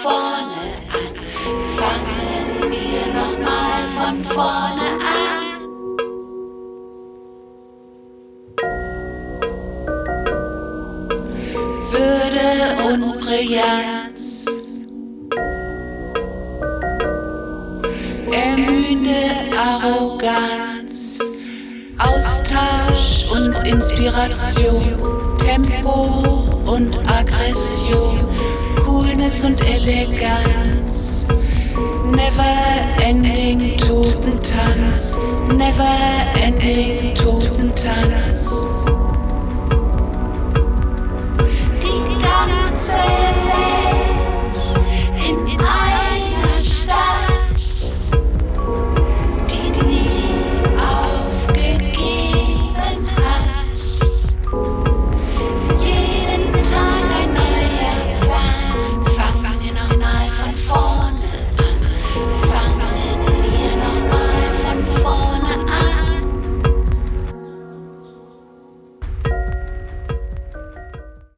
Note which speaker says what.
Speaker 1: vorne an. Fangen wir nochmal von vorne an. Würde und Brillanz, ermüde Arroganz, Austausch und Inspiration, Tempo und Aggression, Coolness und Eleganz, never-ending Totentanz, never-ending Totentanz.